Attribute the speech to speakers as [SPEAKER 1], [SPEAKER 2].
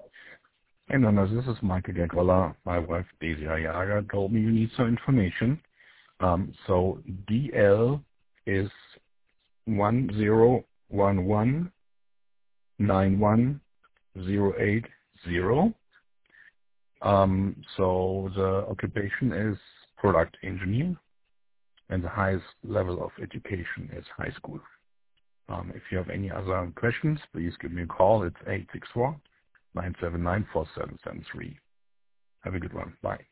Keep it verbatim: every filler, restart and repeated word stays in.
[SPEAKER 1] Hey, Nana, this is Michael Gergola. My wife, Daisy Ayaga, told me you need some information. Um, so D L is one zero one one nine one zero eight zero. Um, so the occupation is product engineer, and the highest level of education is high school. Um, if you have any other questions, please give me a call. It's eight six four nine seven nine four seven seven three. Have a good one. Bye.